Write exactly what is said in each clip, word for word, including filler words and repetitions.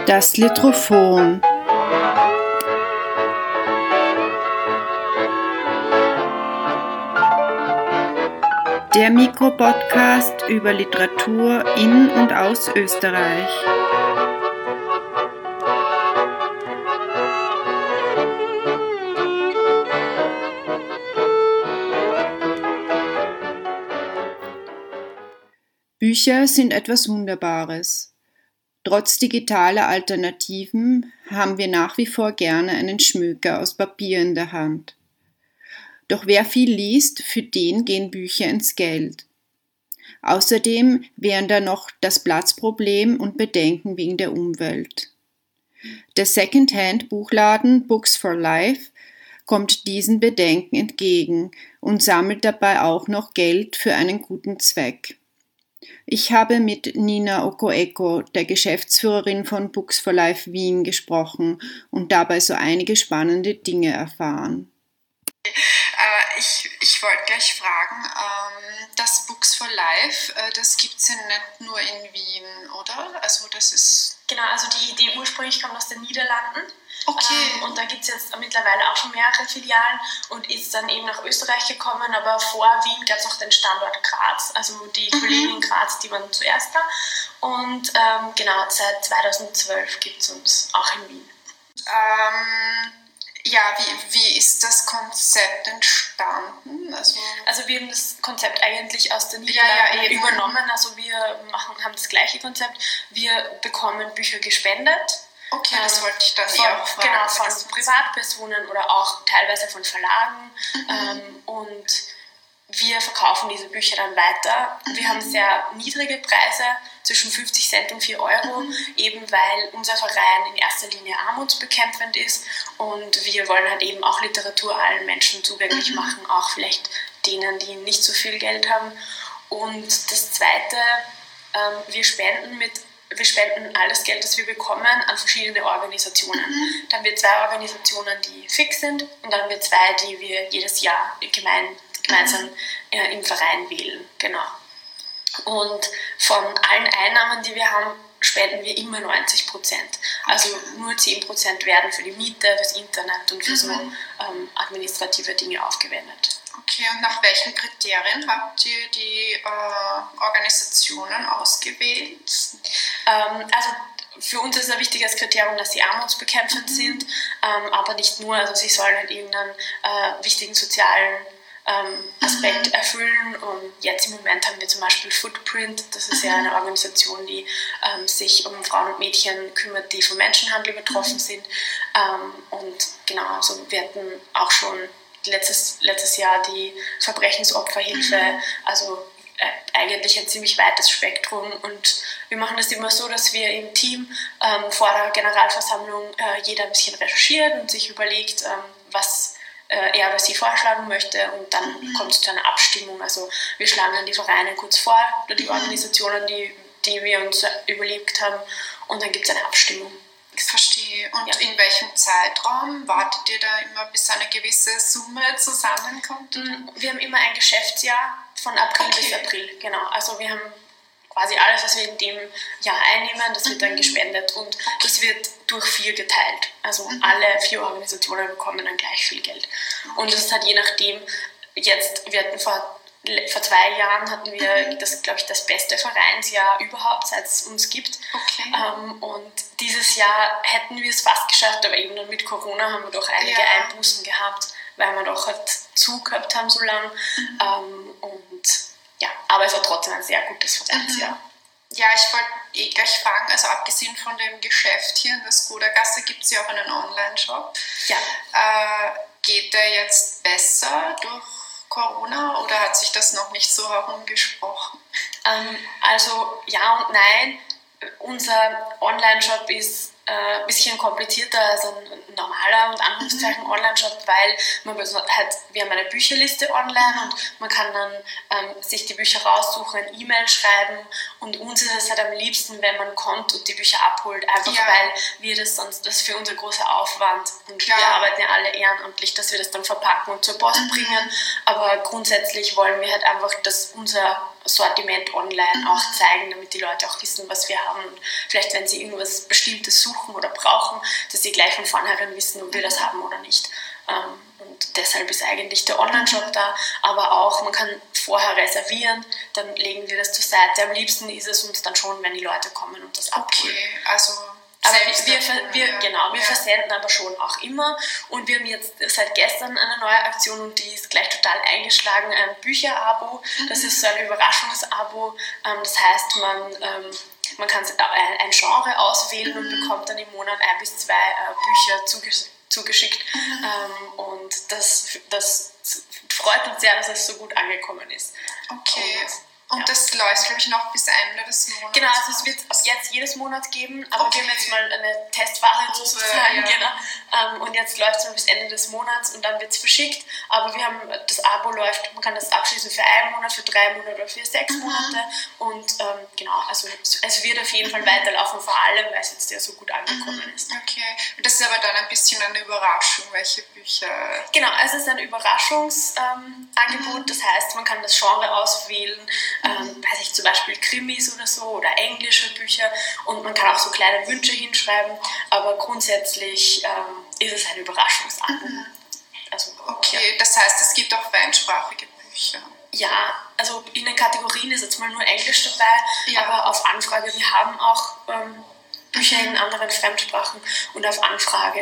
Das Litrophon. Der Mikropodcast über Literatur in und aus Österreich. Bücher sind etwas Wunderbares. Trotz digitaler Alternativen haben wir nach wie vor gerne einen Schmöker aus Papier in der Hand. Doch wer viel liest, für den gehen Bücher ins Geld. Außerdem wären da noch das Platzproblem und Bedenken wegen der Umwelt. Der Secondhand-Buchladen Books for Life kommt diesen Bedenken entgegen und sammelt dabei auch noch Geld für einen guten Zweck. Ich habe mit Nina Okoeko, der Geschäftsführerin von Books for Life Wien, gesprochen und dabei so einige spannende Dinge erfahren. Äh, ich, ich wollte gleich fragen, ähm, das Books for Life, äh, das gibt es ja nicht nur in Wien, oder? Also das ist... Genau, also die Idee ursprünglich kommt aus den Niederlanden. Okay. Ähm, und da gibt es jetzt mittlerweile auch schon mehrere Filialen und ist dann eben nach Österreich gekommen, aber vor Wien gab es noch den Standort Graz, also die mhm. Kollegen in Graz, die waren zuerst da. Und ähm, genau, seit zweitausendzwölf gibt es uns auch in Wien. Ähm... Ja, wie, wie ist das Konzept entstanden? Also, also wir haben das Konzept eigentlich aus den Niederlanden ja, ja, übernommen. Also wir machen, haben das gleiche Konzept. Wir bekommen Bücher gespendet. Okay, das wollte ich dann von, eher auch fragen. Genau, von Privatpersonen oder auch teilweise von Verlagen. Mhm. Ähm, und wir verkaufen diese Bücher dann weiter. Mhm. Wir haben sehr niedrige Preise, zwischen fünfzig Cent und vier Euro, mhm. eben weil unser Verein in erster Linie armutsbekämpfend ist und wir wollen halt eben auch Literatur allen Menschen zugänglich mhm. machen, auch vielleicht denen, die nicht so viel Geld haben. Und das Zweite, ähm, wir spenden mit Wir spenden alles Geld, das wir bekommen, an verschiedene Organisationen. Mhm. Dann haben wir zwei Organisationen, die fix sind und dann haben wir zwei, die wir jedes Jahr gemein, gemeinsam äh, im Verein wählen. Genau. Und von allen Einnahmen, die wir haben, spenden wir immer neunzig Prozent. Also nur zehn Prozent werden für die Miete, fürs Internet und für mhm. so ähm, administrative Dinge aufgewendet. Okay, und nach welchen Kriterien habt ihr die äh, Organisationen ausgewählt? Ähm, also für uns ist ein wichtiges Kriterium, dass sie armutsbekämpfend mhm. sind, ähm, aber nicht nur, also sie sollen halt irgendeinen äh, wichtigen sozialen ähm, Aspekt mhm. erfüllen. Und jetzt im Moment haben wir zum Beispiel Footprint, das ist mhm. ja eine Organisation, die ähm, sich um Frauen und Mädchen kümmert, die vom Menschenhandel betroffen mhm. sind. Ähm, und genau, also wir hatten auch schon letztes, letztes Jahr die Verbrechensopferhilfe, mhm. also äh, eigentlich ein ziemlich weites Spektrum und wir machen das immer so, dass wir im Team ähm, vor der Generalversammlung äh, jeder ein bisschen recherchiert und sich überlegt, ähm, was äh, er oder sie vorschlagen möchte und dann mhm. kommt es zu einer Abstimmung. Also wir schlagen dann die Vereine kurz vor oder die Organisationen, die, die wir uns überlegt haben und dann gibt es eine Abstimmung. Ich verstehe. Und ja. in welchem Zeitraum wartet ihr da immer, bis eine gewisse Summe zusammenkommt? Wir haben immer ein Geschäftsjahr von April okay. bis April, genau. Also wir haben quasi alles, was wir in dem Jahr einnehmen, das wird mhm. dann gespendet und okay. das wird durch vier geteilt. Also mhm. alle vier Organisationen bekommen dann gleich viel Geld. Okay. Und das ist halt je nachdem, jetzt, wir hatten vor Vor zwei Jahren hatten wir, mhm. das glaube ich, das beste Vereinsjahr überhaupt, seit es uns gibt. Okay. Ähm, und dieses Jahr hätten wir es fast geschafft, aber eben dann mit Corona haben wir doch einige ja. Einbußen gehabt, weil wir doch halt zu gehabt haben so lange. Mhm. Ähm, und ja, aber es war trotzdem ein sehr gutes Vereinsjahr. Mhm. Ja, ich wollte eh gleich fragen, also abgesehen von dem Geschäft hier in der Skoda-Gasse gibt es ja auch einen Online-Shop. Ja. Äh, geht der jetzt besser durch Corona oder hat sich das noch nicht so herumgesprochen? Ähm, also ja und nein. Unser Online-Shop ist äh, ein bisschen komplizierter als ein normaler und Anführungszeichen mhm. Online-Shop, weil man halt, wir haben eine Bücherliste online mhm. und man kann dann ähm, sich die Bücher raussuchen, eine E-Mail schreiben und uns ist es halt am liebsten, wenn man kommt und die Bücher abholt, einfach ja. weil wir das sonst, das ist für uns ein großer Aufwand und Klar. wir arbeiten ja alle ehrenamtlich, dass wir das dann verpacken und zur Post mhm. bringen, aber grundsätzlich wollen wir halt einfach, dass unser Sortiment online mhm. auch zeigen, damit die Leute auch wissen, was wir haben. Und vielleicht, wenn sie irgendwas Bestimmtes suchen oder brauchen, dass sie gleich von vornherein wissen, ob wir das haben oder nicht. Ähm, und deshalb ist eigentlich der Online-Shop da, aber auch, man kann vorher reservieren, dann legen wir das zur Seite. Am liebsten ist es uns dann schon, wenn die Leute kommen und das abholen. Okay, also aber wir, wir, wir, ja. genau, wir ja. versenden aber schon auch immer und wir haben jetzt seit gestern eine neue Aktion und die ist gleich total eingeschlagen, ein Bücherabo. Mhm. Das ist so ein Überraschungsabo, ähm, das heißt, man, ähm, man kann ein Genre auswählen mhm. und bekommt dann im Monat ein bis zwei äh, Bücher zugeschickt. zugeschickt. Mhm. Ähm, und das, das freut uns sehr, dass es so gut angekommen ist. Okay. Und, und ja. das läuft, glaube ich, noch bis Ende des Monats. Genau, also es wird ab jetzt jedes Monat geben, aber okay. wir haben jetzt mal eine Testphase sozusagen. Ja. Genau. Ähm, und jetzt läuft es bis Ende des Monats und dann wird es verschickt. Aber wir haben, das Abo läuft, man kann das abschließen für einen Monat, für drei Monate oder für sechs mhm. Monate. Und ähm, genau, also es wird auf jeden Fall weiterlaufen, vor allem, weil es jetzt ja so gut angekommen mhm. ist. Okay, und das ist aber dann ein bisschen eine Überraschung, welche Bücher... Genau, also es ist ein Überraschungsangebot, ähm, das heißt, man kann das Genre auswählen, ähm, weiß ich, zum Beispiel Krimis oder so oder englische Bücher und man kann auch so kleine Wünsche hinschreiben, aber grundsätzlich ähm, ist es ein Überraschungsalbum. Mhm. Also, okay, ja. Das heißt, es gibt auch fremdsprachige Bücher. Ja, also in den Kategorien ist jetzt mal nur Englisch dabei, ja. aber auf Anfrage, wir haben auch ähm, Bücher in anderen Fremdsprachen und auf Anfrage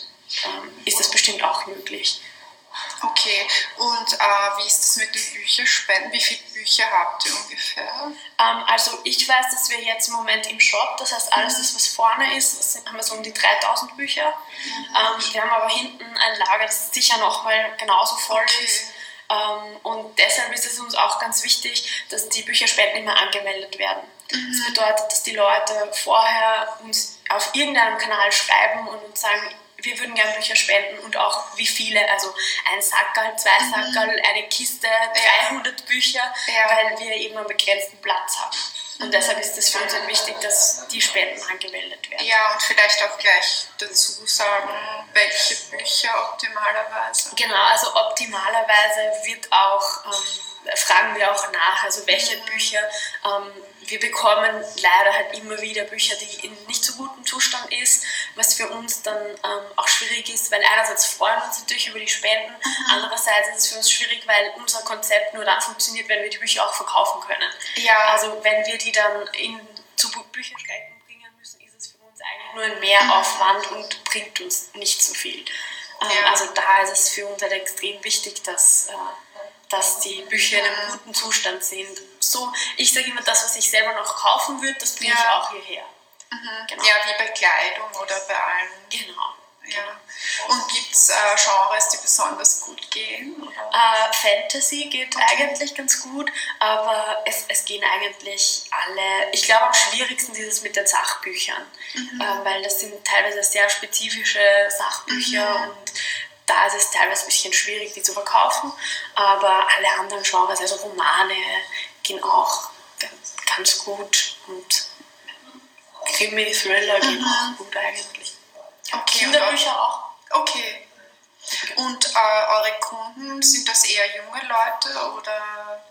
ähm, ist das bestimmt auch möglich. Okay, und äh, wie ist das mit den Bücherspenden? Wie viele Bücher habt ihr ungefähr? Ähm, also ich weiß, dass wir jetzt im Moment im Shop, das heißt alles, das was vorne ist, das sind, haben wir so um die dreitausend Bücher. Mhm. Ähm, wir haben aber hinten ein Lager, das sicher nochmal genauso voll okay. ist. Ähm, und deshalb ist es uns auch ganz wichtig, dass die Bücherspenden immer angemeldet werden. Mhm. Das bedeutet, dass die Leute vorher uns auf irgendeinem Kanal schreiben und uns sagen, wir würden gerne Bücher spenden und auch wie viele, also ein Sackerl, zwei Sackerl, mhm. eine Kiste, dreihundert Bücher, ja. weil wir eben einen begrenzten Platz haben. Und mhm. deshalb ist es für uns wichtig, dass die Spenden angemeldet werden. Ja, und vielleicht auch gleich dazu sagen, welche Bücher optimalerweise. Genau, also optimalerweise wird auch, ähm, fragen wir auch nach, also welche mhm. Bücher. Ähm, wir bekommen leider halt immer wieder Bücher, die in nicht so gutem Zustand ist, was für uns dann ähm, auch schwierig ist, weil einerseits freuen wir uns natürlich über die Spenden, mhm. andererseits ist es für uns schwierig, weil unser Konzept nur dann funktioniert, wenn wir die Bücher auch verkaufen können. Ja. Also wenn wir die dann in, zu Bücherschränken bringen müssen, ist es für uns eigentlich nur ein Mehraufwand und bringt uns nicht so viel. Ähm, ja. Also da ist es für uns halt extrem wichtig, dass... Äh, dass die Bücher in einem guten Zustand sind. So, ich sage immer, das, was ich selber noch kaufen würde, das bringe ja. ich auch hierher. Mhm. Genau. Ja, wie bei Kleidung oder bei allem. Genau. Ja. Und gibt es äh, Genres, die besonders gut gehen? Äh, Fantasy geht okay. eigentlich ganz gut, aber es, es gehen eigentlich alle. Ich glaube, am schwierigsten ist es mit den Sachbüchern, mhm. äh, weil das sind teilweise sehr spezifische Sachbücher mhm. und da ist es teilweise ein bisschen schwierig, die zu verkaufen, aber alle anderen Genres, also Romane, gehen auch ganz gut und Krimi, Thriller mhm. gehen auch gut eigentlich. Okay, Kinderbücher auch. Okay. Und äh, eure Kunden, sind das eher junge Leute oder?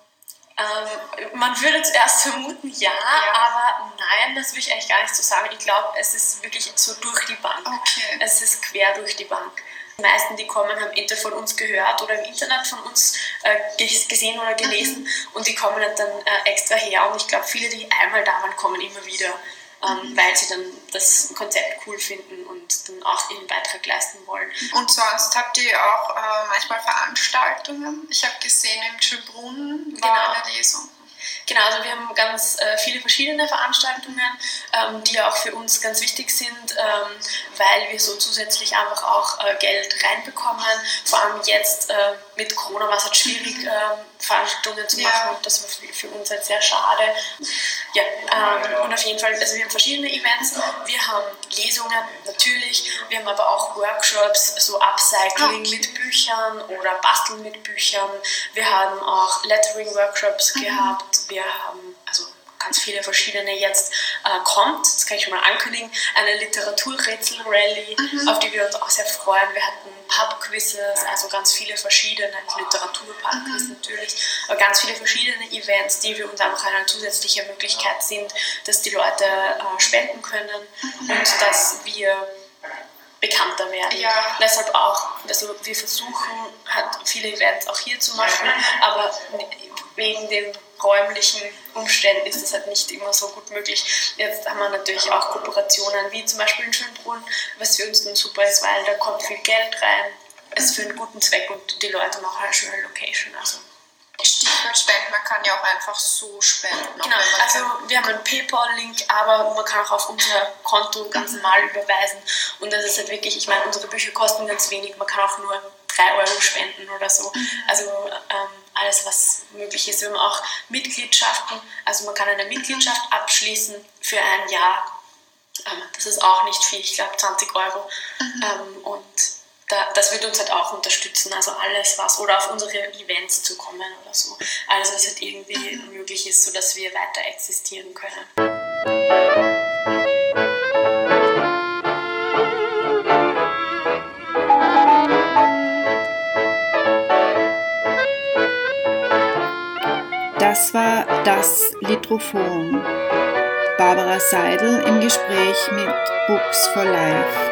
Ähm, man würde zuerst vermuten, ja, ja, aber nein, das will ich eigentlich gar nicht so sagen. Ich glaube, es ist wirklich so durch die Bank. Okay. Es ist quer durch die Bank. Die meisten, die kommen, haben entweder von uns gehört oder im Internet von uns äh, gesehen oder gelesen mhm. und die kommen dann äh, extra her. Und ich glaube, viele, die einmal da waren, kommen immer wieder, ähm, mhm. weil sie dann das Konzept cool finden und dann auch ihren Beitrag leisten wollen. Und sonst habt ihr auch äh, manchmal Veranstaltungen? Ich habe gesehen, im Schönbrunn war genau. eine Lesung. Genau, also wir haben ganz äh, viele verschiedene Veranstaltungen, ähm, die auch für uns ganz wichtig sind, ähm, weil wir so zusätzlich einfach auch äh, Geld reinbekommen. Vor allem jetzt äh, mit Corona war es halt schwierig, äh, Veranstaltungen zu machen ja. und das war für, für uns halt sehr schade. Ja, ähm, und auf jeden Fall, also wir haben verschiedene Events, wir haben Lesungen natürlich, wir haben aber auch Workshops, so Upcycling okay. mit Büchern oder Basteln mit Büchern, wir haben auch Lettering-Workshops mhm. gehabt, wir haben also ganz viele verschiedene jetzt äh, kommt. Das kann ich schon mal ankündigen. Eine Literaturrätsel-Rallye, mhm. auf die wir uns auch sehr freuen. Wir hatten Pub-Quizzes, also ganz viele verschiedene, Literatur-Pub-Quiz mhm. natürlich, aber ganz viele verschiedene Events, die für uns einfach eine zusätzliche Möglichkeit sind, dass die Leute äh, spenden können mhm. und dass wir bekannter werden. Ja. Deshalb auch, also wir versuchen halt viele Events auch hier zu machen, aber wegen den räumlichen Umständen ist es halt nicht immer so gut möglich. Jetzt haben wir natürlich auch Kooperationen, wie zum Beispiel in Schönbrunn, was für uns dann super ist, weil da kommt viel Geld rein, es ist für einen guten Zweck und die Leute machen eine schöne Location. Also Stichwort Spenden, man kann ja auch einfach so spenden. Genau, also wir haben einen PayPal-Link, aber man kann auch auf unser Konto ganz normal überweisen und das ist halt wirklich, ich meine, unsere Bücher kosten ganz wenig, man kann auch nur drei Euro spenden oder so, also ähm, alles, was möglich ist. Wir haben auch Mitgliedschaften, also man kann eine Mitgliedschaft abschließen für ein Jahr, ähm, das ist auch nicht viel, ich glaube zwanzig Euro mhm. ähm, und Da, das wird uns halt auch unterstützen, also alles was, oder auf unsere Events zu kommen oder so. Alles, was halt irgendwie möglich ist, sodass wir weiter existieren können. Das war das Litrophon. Barbara Seidel im Gespräch mit Books for Life.